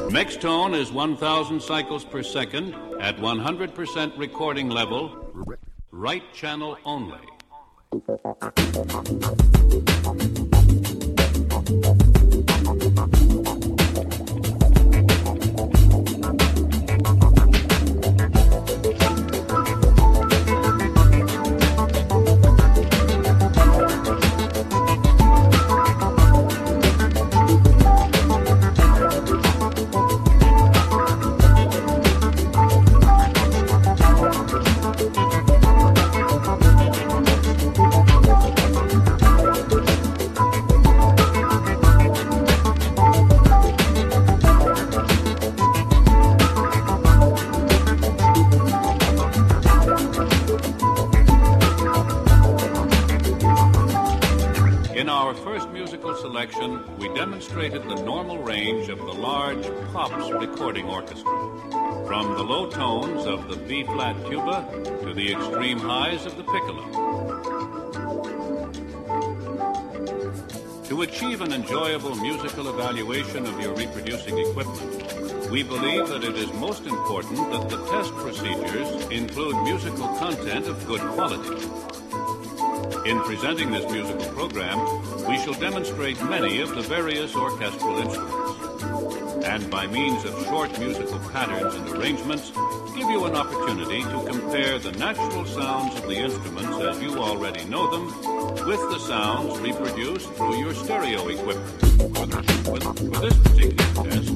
Mixed tone is 1,000 cycles per second at 100% recording level, right channel only. In our first musical selection, we demonstrated the normal range of the large Pops recording orchestra, from the low tones of the B-flat tuba to the extreme highs of the piccolo. To achieve an enjoyable musical evaluation of your reproducing equipment, we believe that it is most important that the test procedures include musical content of good quality. In presenting this musical program, we shall demonstrate many of the various orchestral instruments, and by means of short musical patterns and arrangements, give you an opportunity to compare the natural sounds of the instruments as you already know them with the sounds reproduced through your stereo equipment. For this particular test,